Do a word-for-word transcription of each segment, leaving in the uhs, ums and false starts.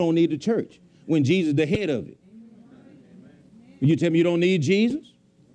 don't need the church when Jesus is the head of it. You tell me you don't need Jesus?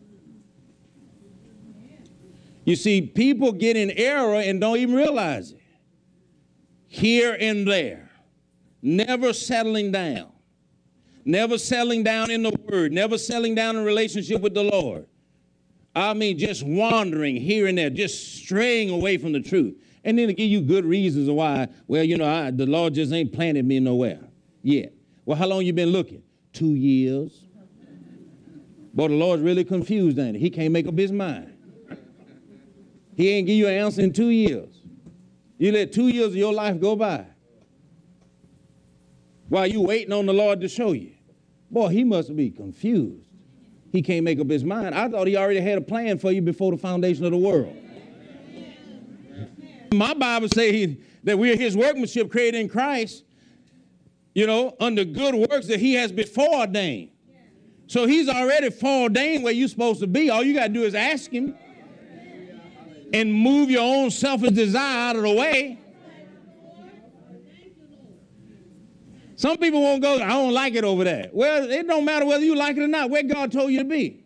You see, people get in error and don't even realize it. Here and there, never settling down, never settling down in the word, never settling down in relationship with the Lord. I mean, just wandering here and there, just straying away from the truth. And then to give you good reasons why, well, you know, I, the Lord just ain't planted me nowhere yet. Well, how long you been looking? Two years. Boy, the Lord's really confused, ain't he? He can't make up his mind. He ain't give you an answer in two years. You let two years of your life go by while you waiting on the Lord to show you. Boy, he must be confused. He can't make up his mind. I thought he already had a plan for you before the foundation of the world. My Bible says that we're his workmanship created in Christ, you know, under good works that he has before ordained. So he's already foreordained where you're supposed to be. All you got to do is ask him and move your own selfish desire out of the way. Some people won't go, I don't like it over there. Well, it don't matter whether you like it or not, where God told you to be.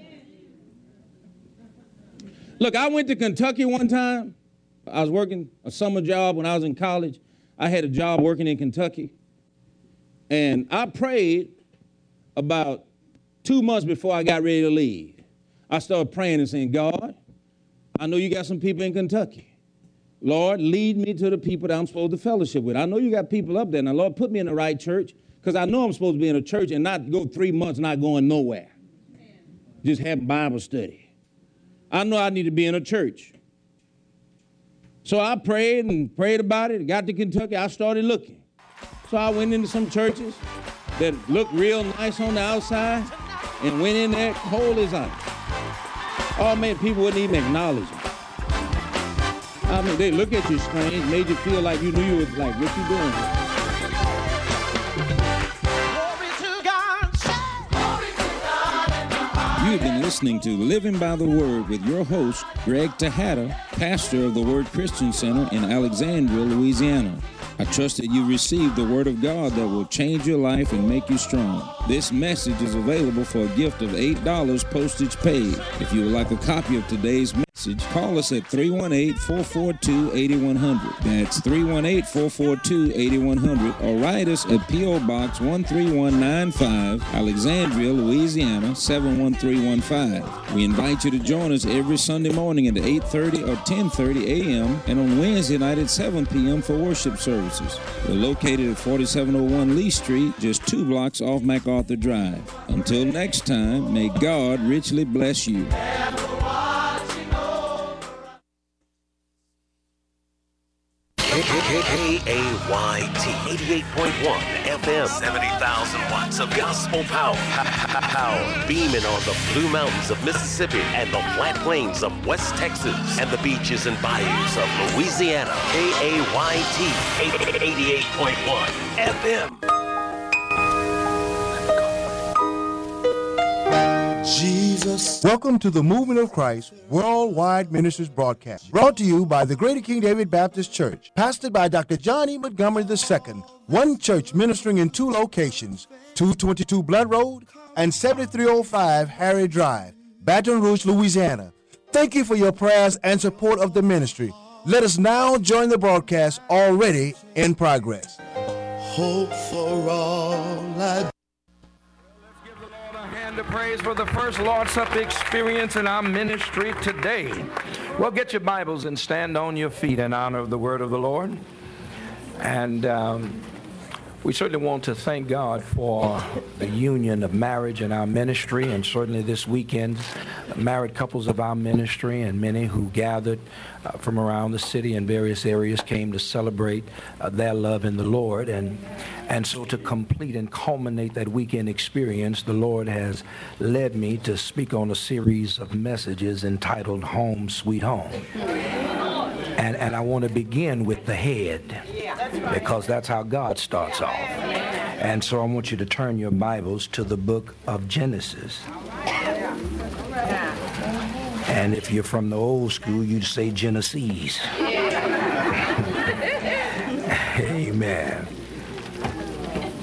Look, I went to Kentucky one time. I was working a summer job when I was in college. I had a job working in Kentucky. And I prayed about two months before I got ready to leave. I started praying and saying, God, I know you got some people in Kentucky. Lord, lead me to the people that I'm supposed to fellowship with. I know you got people up there. Now, Lord, put me in the right church, because I know I'm supposed to be in a church and not go three months not going nowhere. Just have Bible study. I know I need to be in a church. So I prayed and prayed about it. Got to Kentucky. I started looking. So I went into some churches that looked real nice on the outside and went in there cold as ice. Oh, man, people wouldn't even acknowledge it. I mean, they look at you strange, made you feel like you knew you was like, what you doing here? You've been listening to Living by the Word with your host, Greg Tejada, pastor of the Word Christian Center in Alexandria, Louisiana. I trust that you received the Word of God that will change your life and make you strong. This message is available for a gift of eight dollars postage paid. If you would like a copy of today's message, call us at three one eight, four four two, eight one zero zero. That's three one eight, four four two, eight one zero zero. Or write us at P O. Box one three one nine five, Alexandria, Louisiana, seven one three one five. We invite you to join us every Sunday morning at eight thirty or ten thirty a.m. and on Wednesday night at seven p.m. for worship services. We're located at forty-seven oh one Lee Street, just two blocks off MacArthur Drive. Until next time, may God richly bless you. K A Y T, eighty-eight point one F M, seventy thousand watts of gospel power. Power beaming on the Blue Mountains of Mississippi and the flat plains of West Texas and the beaches and bayous of Louisiana. K A Y T, eighty-eight point one F M. Jesus. Welcome to the Movement of Christ Worldwide Ministries broadcast, brought to you by the Greater King David Baptist Church, pastored by Doctor John E. Montgomery the Second, one church ministering in two locations, two twenty-two Blood Road and seventy-three oh five Harry Drive, Baton Rouge, Louisiana. Thank you for your prayers and support of the ministry. Let us now join the broadcast already in progress. Hope for all I to praise for the first Lord's Supper experience in our ministry today. Well, get your Bibles and stand on your feet in honor of the word of the Lord. And um, we certainly want to thank God for the union of marriage in our ministry, and certainly this weekend, married couples of our ministry and many who gathered uh, from around the city and various areas came to celebrate uh, their love in the Lord. And And so to complete and culminate that weekend experience, the Lord has led me to speak on a series of messages entitled Home Sweet Home. And, and I want to begin with the head, because that's how God starts off. And so I want you to turn your Bibles to the book of Genesis. And if you're from the old school, you'd say Genesis. Amen.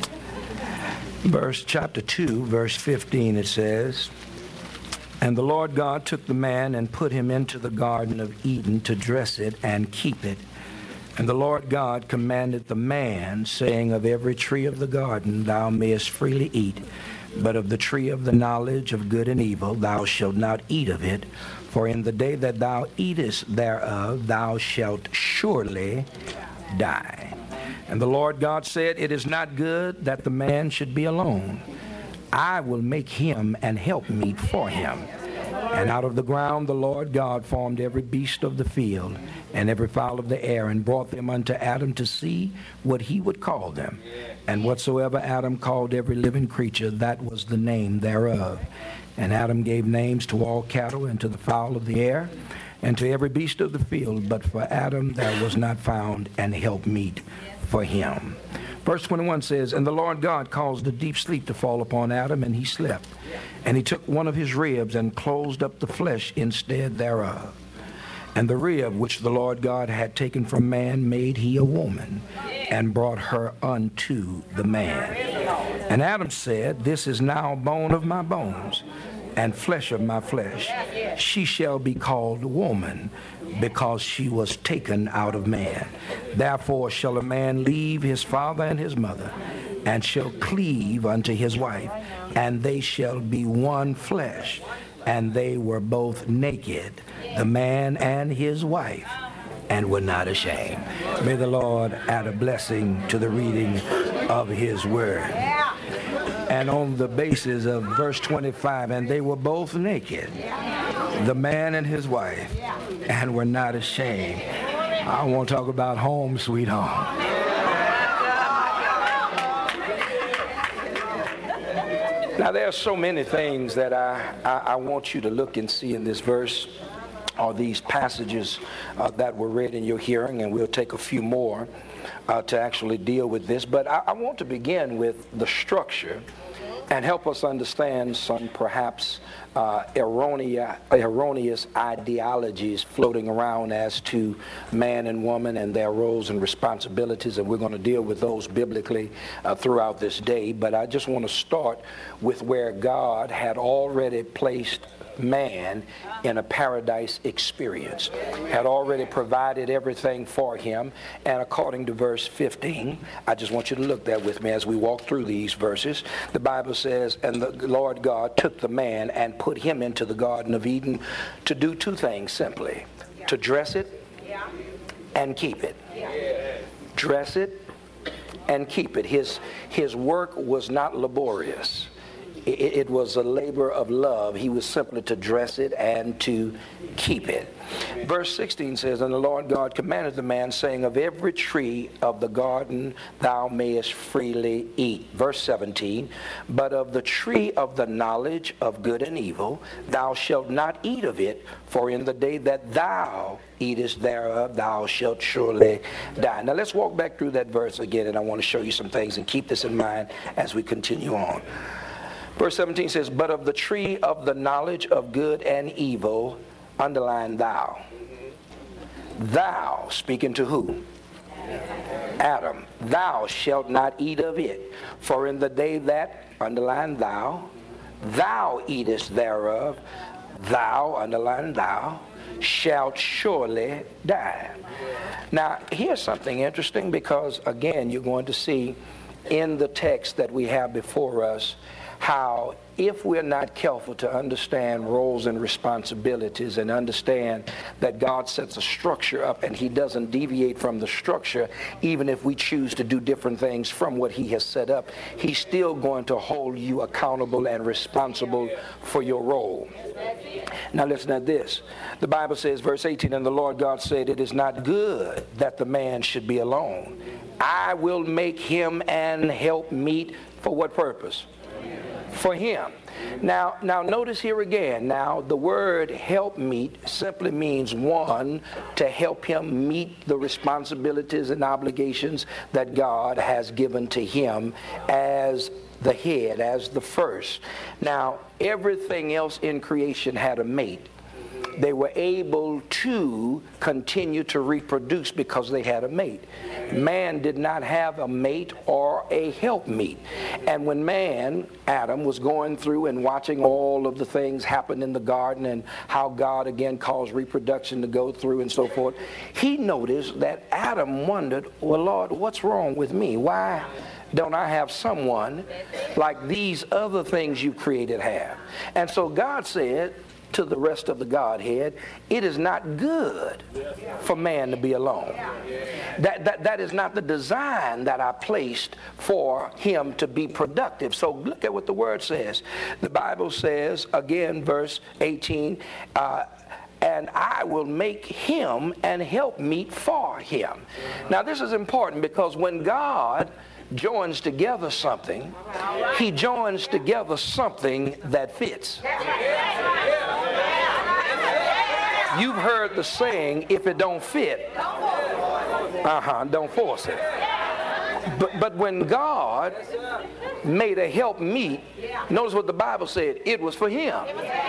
verse chapter two, verse fifteen, it says, "And the Lord God took the man and put him into the Garden of Eden to dress it and keep it. And the Lord God commanded the man, saying, Of every tree of the garden thou mayest freely eat, but of the tree of the knowledge of good and evil thou shalt not eat of it. For in the day that thou eatest thereof thou shalt surely die. And the Lord God said, It is not good that the man should be alone. I will make him an helpmeet for him. And out of the ground the Lord God formed every beast of the field and every fowl of the air, and brought them unto Adam to see what he would call them. And whatsoever Adam called every living creature, that was the name thereof. And Adam gave names to all cattle, and to the fowl of the air, and to every beast of the field. But for Adam there was not found an helpmeet for him." Verse twenty-one says, "And the Lord God caused a deep sleep to fall upon Adam, and he slept. And he took one of his ribs and closed up the flesh instead thereof. And the rib which the Lord God had taken from man made he a woman, and brought her unto the man. And Adam said, This is now bone of my bones, and flesh of my flesh. She shall be called woman, because she was taken out of man. Therefore shall a man leave his father and his mother, and shall cleave unto his wife, and they shall be one flesh. And they were both naked, the man and his wife, and were not ashamed." May the Lord add a blessing to the reading of his word. And on the basis of verse twenty-five, "And they were both naked, the man and his wife, and were not ashamed." I want to talk about home, sweet home. Now, there are so many things that I, I, I want you to look and see in this verse, or these passages uh, that were read in your hearing, and we'll take a few more uh, to actually deal with this. But I, I want to begin with the structure and help us understand some perhaps uh, erroneous, erroneous ideologies floating around as to man and woman and their roles and responsibilities, and we're going to deal with those biblically uh, throughout this day. But I just want to start with where God had already placed man in a paradise experience, had already provided everything for him. And according to verse fifteen, I just want you to look there with me as we walk through these verses. The Bible says, "And the Lord God took the man and put him into the Garden of Eden to do two things simply: to dress it and keep it." Dress it and keep it. His, his work was not laborious. It was a labor of love. He was simply to dress it and to keep it. Verse sixteen says, "And the Lord God commanded the man, saying, Of every tree of the garden thou mayest freely eat." Verse seventeen, "But of the tree of the knowledge of good and evil thou shalt not eat of it, for in the day that thou eatest thereof thou shalt surely die." Now let's walk back through that verse again, and I want to show you some things, and keep this in mind as we continue on. Verse seventeen says, "But of the tree of the knowledge of good and evil," underline thou. Thou, speaking to who? Adam. "Thou shalt not eat of it, for in the day that," underline thou, "thou eatest thereof, thou," underline thou, "shalt surely die." Now, here's something interesting, because again, you're going to see in the text that we have before us how, if we're not careful to understand roles and responsibilities, and understand that God sets a structure up and he doesn't deviate from the structure, even if we choose to do different things from what he has set up, he's still going to hold you accountable and responsible for your role. Now listen to this. The Bible says, verse eighteen, "And the Lord God said, It is not good that the man should be alone. I will make him an helpmeet." For what purpose? For him. Now, now notice here again, now the word helpmeet simply means one, to help him meet the responsibilities and obligations that God has given to him as the head, as the first. Now, everything else in creation had a mate. they were able to continue to reproduce because they had a mate. Man did not have a mate or a helpmeet. And when man, Adam, was going through and watching all of the things happen in the garden and how God again caused reproduction to go through and so forth, he noticed that Adam wondered, well, Lord, what's wrong with me? Why don't I have someone like these other things you created have? And so God said to the rest of the Godhead, it is not good for man to be alone. That, that, that is not the design that I placed for him to be productive. So look at what the word says. The Bible says, again, verse eighteen, uh, and I will make him an helpmeet for him. Now this is important because when God joins together something, he joins together something that fits. You've heard the saying, if it don't fit, uh-huh, don't force it. But, but when God made a helpmeet, notice what the Bible said, it was for him.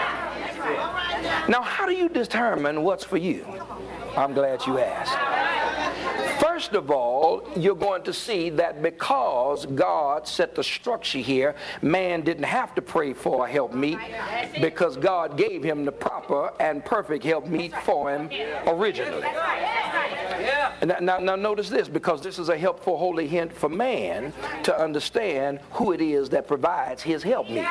Now, how do you determine what's for you? I'm glad you asked. First of all, you're going to see that because God set the structure here, man didn't have to pray for a helpmeet because God gave him the proper and perfect helpmeet for him originally. Now, now, now notice this, because this is a helpful holy hint for man to understand who it is that provides his helpmeet.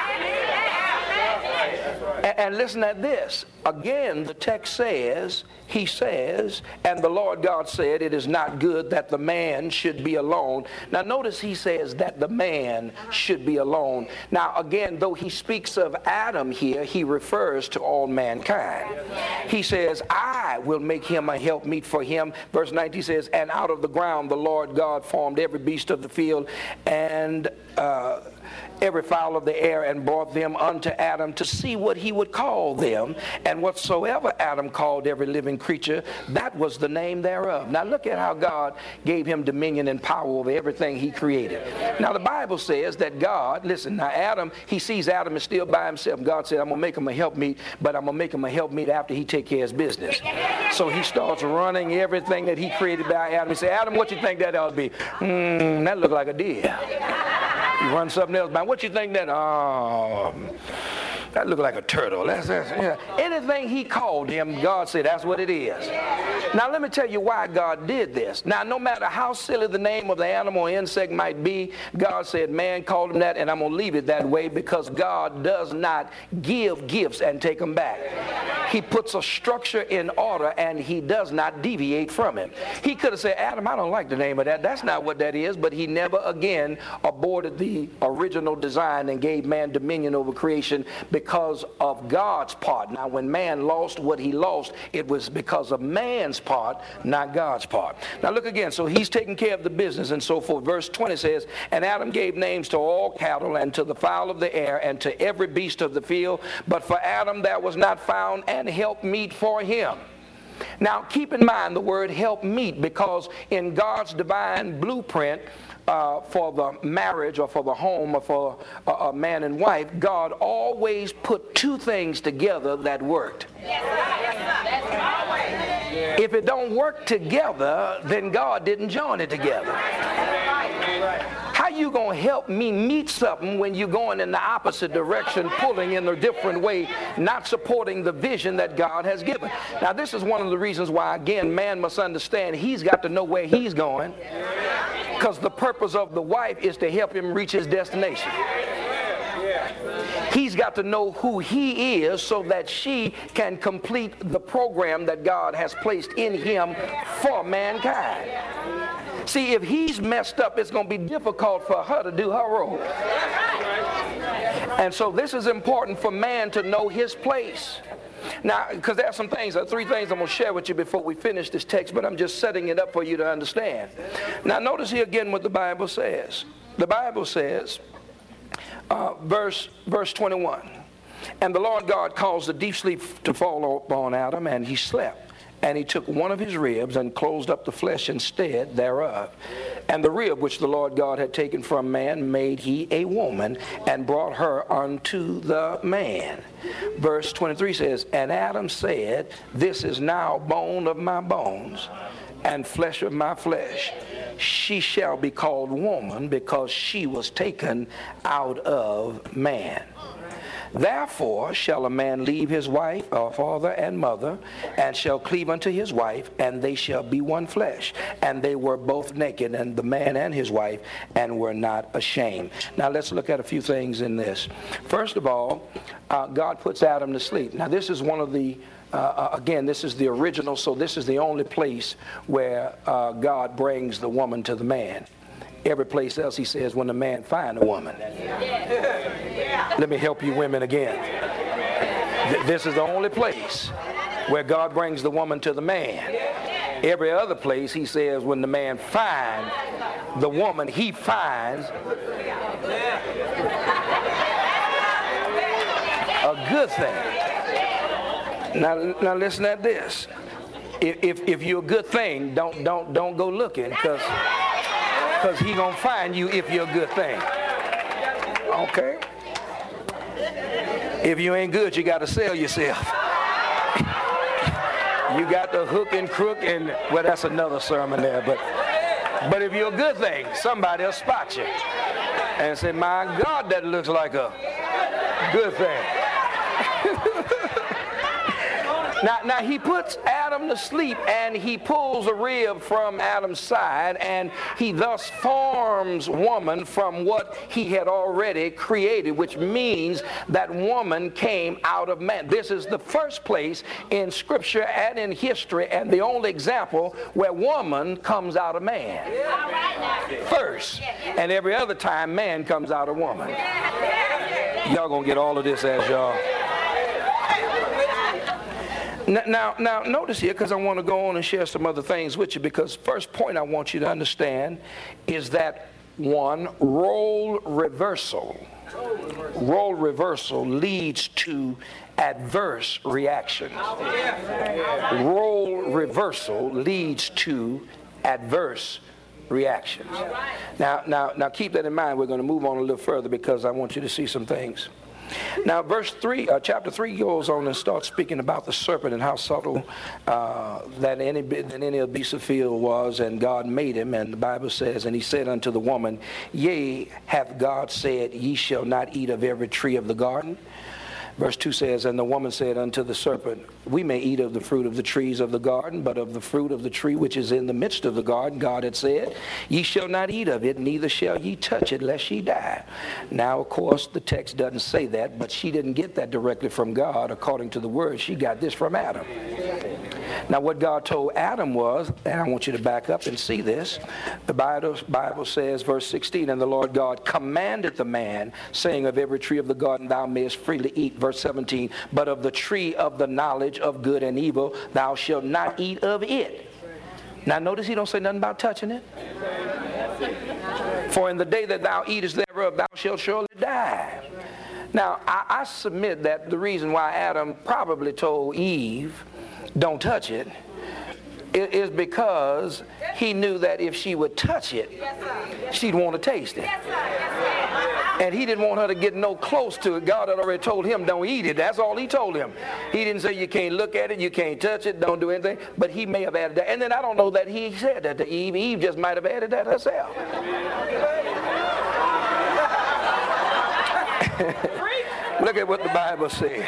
And, and listen at this. Again, the text says, he says, and the Lord God said, it is not good that the man should be alone. Now notice he says that the man should be alone. Now again, though he speaks of Adam here, he refers to all mankind. He says, I will make him a helpmeet for him. Verse nineteen says, and out of the ground the Lord God formed every beast of the field and uh, every fowl of the air, and brought them unto Adam to see what he would call them. And whatsoever Adam called every living creature, that was the name thereof. Now look at how God gave him dominion and power over everything he created. Now the Bible says that God, listen, now Adam, he sees Adam is still by himself. God said, I'm going to make him a helpmeet, but I'm going to make him a helpmeet after he take care of his business. So he starts running everything that he created by Adam. He said, Adam, what you think that ought to be? Mm, that look like a deer. You run something else by. What you think that? Oh, that look like a turtle. That's, that's yeah. Anything he called him, God said, that's what it is. Now let me tell you why God did this. Now no matter how silly the name of the animal or insect might be, God said, man called him that, and I'm going to leave it that way because God does not give gifts and take them back. He puts a structure in order and he does not deviate from it. He could have said, Adam, I don't like the name of that. That's not what that is. But he never again aborted the original design and gave man dominion over creation because of God's part. Now when man lost what he lost, it was because of man's part, not God's part. Now look again. So he's taking care of the business and so forth. Verse twenty says, and Adam gave names to all cattle and to the fowl of the air and to every beast of the field. But for Adam there was not found an helpmeet for him. Now keep in mind the word helpmeet, because in God's divine blueprint uh, for the marriage or for the home or for a, a man and wife, God always put two things together that worked. If it don't work together, then God didn't join it together. How you going to help me meet something when you're going in the opposite direction, pulling in a different way, not supporting the vision that God has given? Now this is one of the reasons why, again, man must understand he's got to know where he's going, because the purpose of the wife is to help him reach his destination. He's got to know who he is so that she can complete the program that God has placed in him for mankind. See, if he's messed up, it's going to be difficult for her to do her role. And so this is important for man to know his place. Now, because there are some things, there are three things I'm going to share with you before we finish this text, but I'm just setting it up for you to understand. Now, notice here again what the Bible says. The Bible says, uh, verse, verse twenty-one, and the Lord God caused a deep sleep to fall upon Adam, and he slept. And he took one of his ribs and closed up the flesh instead thereof. And the rib which the Lord God had taken from man made he a woman, and brought her unto the man. Verse twenty-three says, and Adam said, this is now bone of my bones, and flesh of my flesh. She shall be called woman, because she was taken out of man. Therefore shall a man leave his wife, or father and mother, and shall cleave unto his wife, and they shall be one flesh. And they were both naked, and the man and his wife, and were not ashamed. Now let's look at a few things in this. First of all, uh, God puts Adam to sleep. Now this is one of the Uh, again, this is the original, so this is the only place where uh, God brings the woman to the man. Every place else he says, when the man find a woman. Let me help you women again. Th- this is the only place where God brings the woman to the man. Every other place he says, when the man finds the woman, he finds a good thing. Now, now listen at this. If, if, if you're a good thing, don't don't don't go looking, because because he gonna find you if you're a good thing. Okay. If you ain't good, you got to sell yourself. You got the hook and crook, and well, that's another sermon there. But but if you're a good thing, somebody will spot you and say, "My God, that looks like a good thing." Now, now he puts Adam to sleep, and he pulls a rib from Adam's side, and he thus forms woman from what he had already created, which means that woman came out of man. This is the first place in Scripture and in history, and the only example where woman comes out of man. First. And every other time man comes out of woman. Y'all gonna get all of this as y'all. Now, now, notice here, because I want to go on and share some other things with you, because first point I want you to understand is that, one, role reversal. Role reversal leads to adverse reactions. Role reversal leads to adverse reactions. Now, now, now, keep that in mind. We're going to move on a little further, because I want you to see some things. Now, verse three, uh, chapter three goes on and starts speaking about the serpent and how subtle uh, that any that any of beast of field was, and God made him. And the Bible says, and he said unto the woman, yea, hath God said, ye shall not eat of every tree of the garden? Verse two says, and the woman said unto the serpent, we may eat of the fruit of the trees of the garden, but of the fruit of the tree which is in the midst of the garden, God had said, ye shall not eat of it, neither shall ye touch it, lest ye die. Now, of course, the text doesn't say that, but she didn't get that directly from God. According to the word, she got this from Adam. Now, what God told Adam was, and I want you to back up and see this, the Bible, Bible says, verse sixteen, and the Lord God commanded the man, saying, of every tree of the garden thou mayest freely eat. Verse seventeen, but of the tree of the knowledge of good and evil thou shalt not eat of it. Now, notice he don't say nothing about touching it. For in the day that thou eatest thereof, thou shalt surely die. Now, I, I submit that the reason why Adam probably told Eve, don't touch it, is because he knew that if she would touch it, she'd want to taste it. And he didn't want her to get no close to it. God had already told him, don't eat it. That's all he told him. He didn't say you can't look at it, you can't touch it, don't do anything. But he may have added that. And then I don't know that he said that to Eve. Eve just might have added that herself. Look at what the Bible says.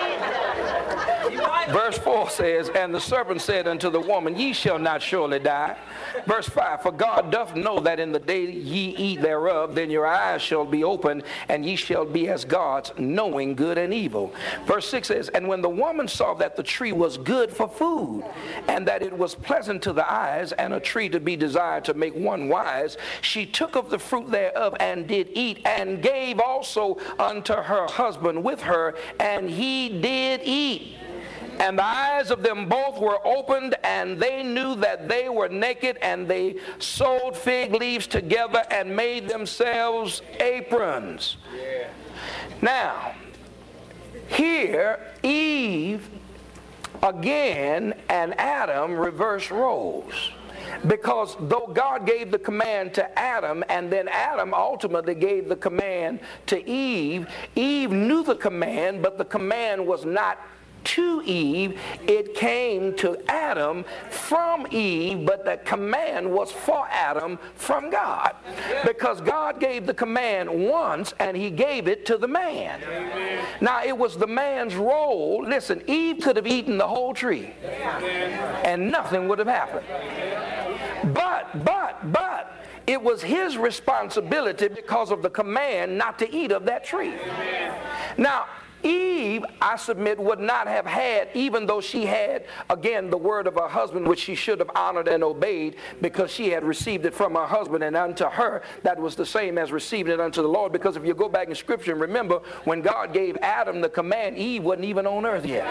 Verse four says, and the serpent said unto the woman, ye shall not surely die. Verse five, for God doth know that in the day ye eat thereof, then your eyes shall be opened, and ye shall be as gods, knowing good and evil. Verse six says, and when the woman saw that the tree was good for food, and that it was pleasant to the eyes, and a tree to be desired to make one wise, she took of the fruit thereof, and did eat, and gave also unto her husband with her, and he did eat. And the eyes of them both were opened, and they knew that they were naked, and they sewed fig leaves together and made themselves aprons. Yeah. Now, here Eve again and Adam reversed roles. Because though God gave the command to Adam, and then Adam ultimately gave the command to Eve, Eve knew the command, but the command was not to Eve. It came to Adam from Eve, but the command was for Adam from God. Because God gave the command once, and he gave it to the man. Amen. Now, it was the man's role. Listen, Eve could have eaten the whole tree, and nothing would have happened. But, but, but, it was his responsibility because of the command not to eat of that tree. Now, Eve, I submit, would not have had, even though she had, again, the word of her husband, which she should have honored and obeyed, because she had received it from her husband, and unto her that was the same as receiving it unto the Lord. Because if you go back in Scripture and remember, when God gave Adam the command, Eve wasn't even on earth yet.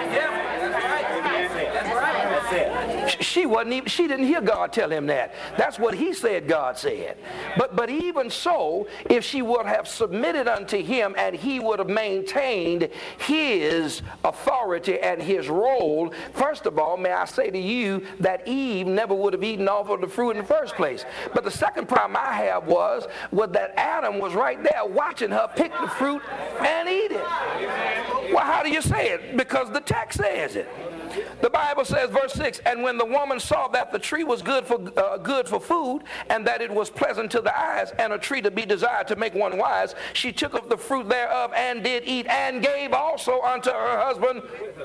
She wasn't even, she didn't hear God tell him that. That's what he said God said. But, but even so, if she would have submitted unto him, and he would have maintained his authority and his role, first of all, may I say to you that Eve never would have eaten off of the fruit in the first place. But the second problem I have was, was that Adam was right there watching her pick the fruit and eat it. Well, how do you say it? Because the text says it. The Bible says, verse six, and when the woman saw that the tree was good for uh, good for food, and that it was pleasant to the eyes, and a tree to be desired to make one wise, she took of the fruit thereof and did eat, and gave also unto her husband.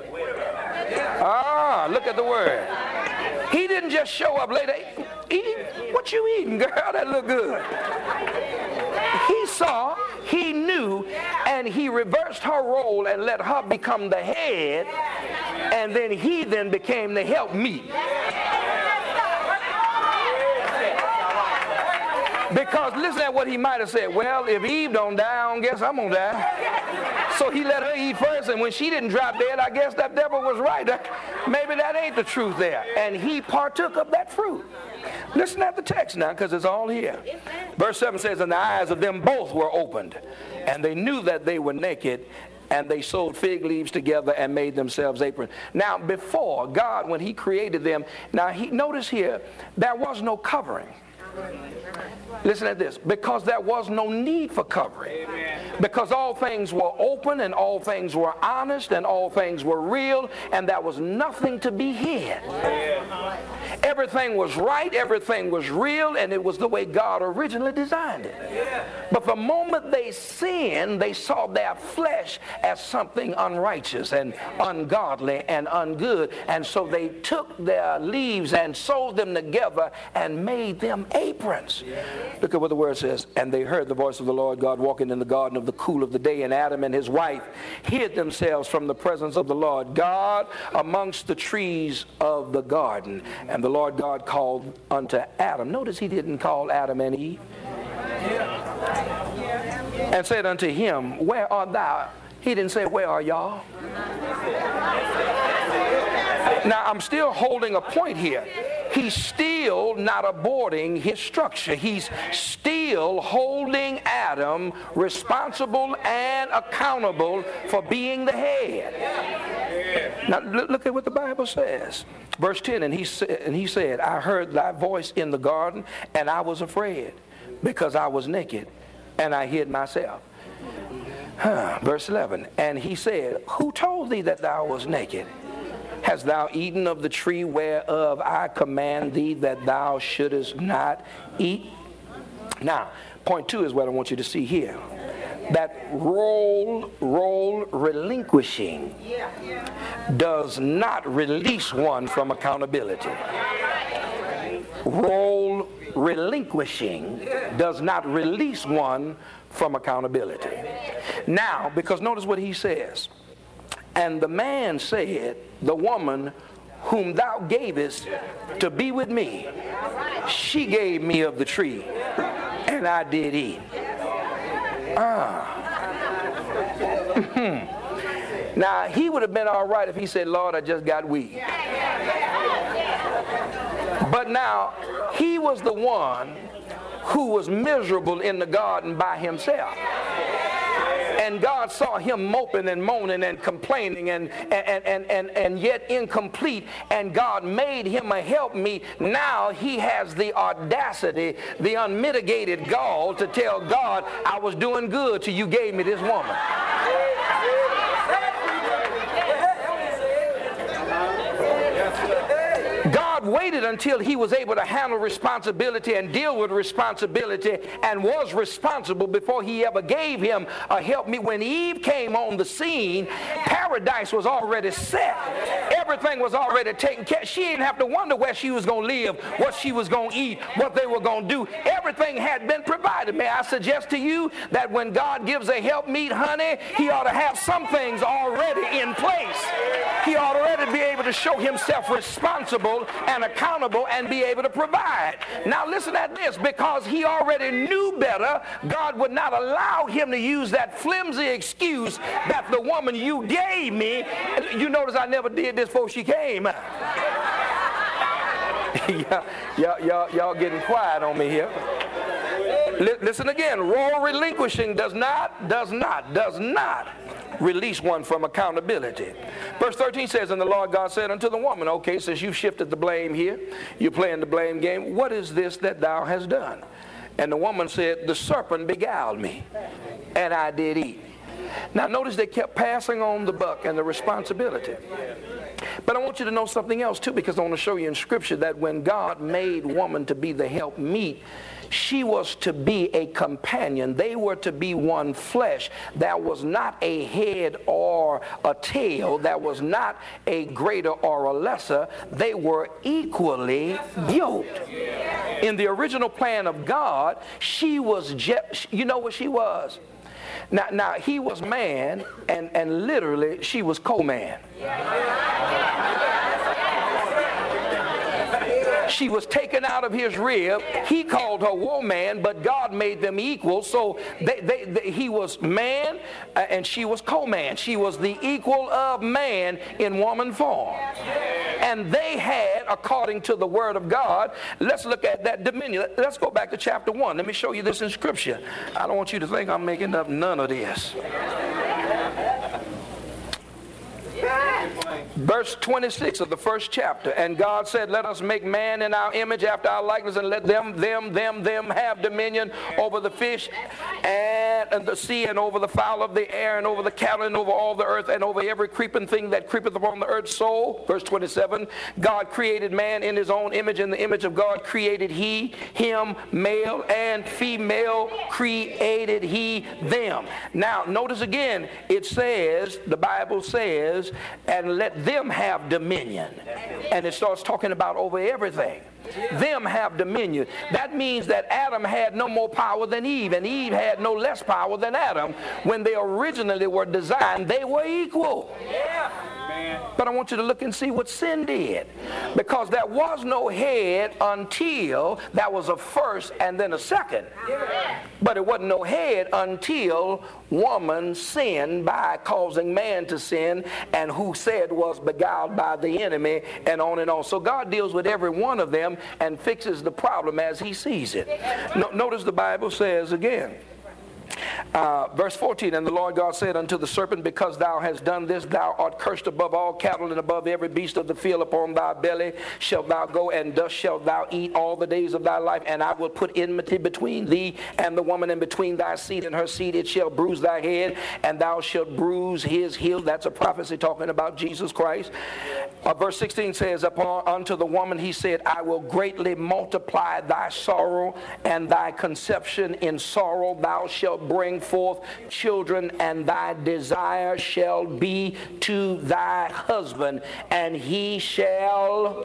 Ah, look at the word. He didn't just show up later. Eat? What you eating, girl? That look good. He saw, he knew, and he reversed her role and let her become the head, and then he then became the helpmeet. Because listen at what he might have said. Well, if Eve don't die, I don't guess I'm gonna die. So he let her eat first, and when she didn't drop dead, I guess that devil was right. Maybe that ain't the truth there. And he partook of that fruit. Listen at the text now, because it's all here. Verse seven says, and the eyes of them both were opened, and they knew that they were naked, and they sewed fig leaves together and made themselves aprons. Now, before God, when he created them, now he notice here, there was no covering. Listen at this. Because there was no need for covering. Amen. Because all things were open, and all things were honest, and all things were real, and there was nothing to be hid. Amen. Everything was right, everything was real, and it was the way God originally designed it. Yeah. But the moment they sinned, they saw their flesh as something unrighteous and ungodly and ungood, and so they took their leaves and sewed them together and made them aprons. Yeah. Look at what the word says. And they heard the voice of the Lord God walking in the garden of the cool of the day, and Adam and his wife hid themselves from the presence of the Lord God amongst the trees of the garden. And the Lord God called unto Adam. Notice he didn't call Adam and Eve. And said unto him, where art thou? He didn't say, where are y'all? Now, I'm still holding a point here. He's still not aborting his structure. He's still holding Adam responsible and accountable for being the head. Now, look at what the Bible says. Verse ten, and he, sa- and he said, I heard thy voice in the garden, and I was afraid, because I was naked, and I hid myself. Huh. Verse eleven, and he said, who told thee that thou was naked? Hast thou eaten of the tree whereof I command thee that thou shouldest not eat? Now, point two is what I want you to see here. That role, role relinquishing does not release one from accountability. Role relinquishing does not release one from accountability. Now, because notice what he says. And the man said, the woman whom thou gavest to be with me, she gave me of the tree, and I did eat. Ah. Now, he would have been all right if he said, Lord, I just got weak. But now, he was the one who was miserable in the garden by himself. And God saw him moping and moaning and complaining and, and, and, and, and yet incomplete. And God made him a helpmeet. Now he has the audacity, the unmitigated gall to tell God, I was doing good till you gave me this woman. God waited until he was able to handle responsibility and deal with responsibility and was responsible before he ever gave him a helpmeet. When Eve came on the scene, paradise was already set. Everything was already taken care of. She didn't have to wonder where she was going to live, what she was going to eat, what they were going to do. Everything had been provided. May I suggest to you that when God gives a helpmeet, honey, he ought to have some things already in place. He ought already be able to show himself responsible and accountable and be able to provide. Now listen at this, because he already knew better, God would not allow him to use that flimsy excuse that the woman you gave me, you notice I never did this before she came. Y'all, y'all, y'all getting quiet on me here. Listen again, royal relinquishing does not, does not, does not release one from accountability. Verse thirteen says, and the Lord God said unto the woman, okay, since you've shifted the blame here, you're playing the blame game, what is this that thou hast done? And the woman said, the serpent beguiled me, and I did eat. Now notice they kept passing on the buck and the responsibility. But I want you to know something else too, because I want to show you in Scripture that when God made woman to be the helpmeet, she was to be a companion. They were to be one flesh. That was not a head or a tail. That was not a greater or a lesser. They were equally yoked. In the original plan of God, she was, je- you know what she was? Now, now he was man, and, and literally she was co-man. She was taken out of his rib. He called her woman, but God made them equal. So they, they, they, he was man uh, and she was co-man. She was the equal of man in woman form. And they had, according to the word of God, let's look at that dominion. Let's go back to chapter one. Let me show you this in Scripture. I don't want you to think I'm making up none of this. Verse twenty-six of the first chapter, and God said, let us make man in our image after our likeness, and let them, them, them, them have dominion over the fish and, and the sea, and over the fowl of the air, and over the cattle, and over all the earth, and over every creeping thing that creepeth upon the earth. So, verse twenty-seven, God created man in his own image. In the image of God created he him, male and female created he them. Now, notice again, it says, the Bible says, and let them have dominion. And it starts talking about over everything. Them have dominion. That means that Adam had no more power than Eve, and Eve had no less power than Adam. When they originally were designed, they were equal. But I want you to look and see what sin did. Because there was no head until there was a first and then a second. But it wasn't no head until woman sinned by causing man to sin, and who said was beguiled by the enemy, and on and on. So God deals with every one of them and fixes the problem as he sees it. No, notice the Bible says again, Uh, verse fourteen, and the Lord God said unto the serpent, because thou hast done this, thou art cursed above all cattle and above every beast of the field. Upon thy belly shalt thou go, and dust shalt thou eat all the days of thy life. And I will put enmity between thee and the woman, and between thy seed and her seed. It shall bruise thy head, and thou shalt bruise his heel. That's a prophecy talking about Jesus Christ. Uh, verse sixteen says, upon unto the woman he said, I will greatly multiply thy sorrow and thy conception. In sorrow thou shalt bring forth children, and thy desire shall be to thy husband, and he shall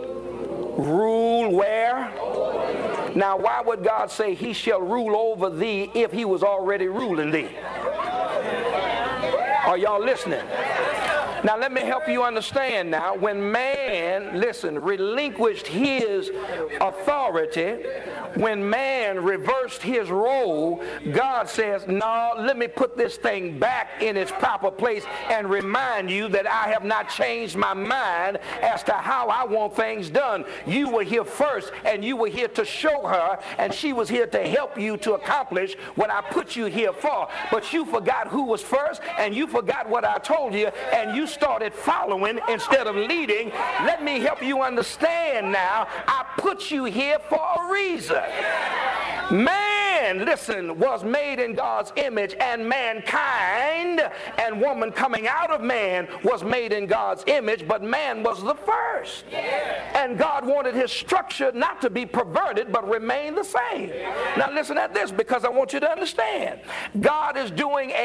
rule where? Now, why would God say he shall rule over thee if he was already ruling thee? Are y'all listening? Now let me help you understand now. When man, listen, relinquished his authority, when man reversed his role, God says, no, let me put this thing back in its proper place and remind you that I have not changed my mind as to how I want things done. You were here first, and you were here to show her, and she was here to help you to accomplish what I put you here for. But you forgot who was first, and you forgot what I told you, and you started following instead of leading. Let me help you understand now. I put you here for a reason. Man, listen, was made in God's image, and mankind and woman coming out of man was made in God's image, but man was the first. And God wanted his structure not to be perverted, but remain the same. Now listen at this, because I want you to understand. God is doing a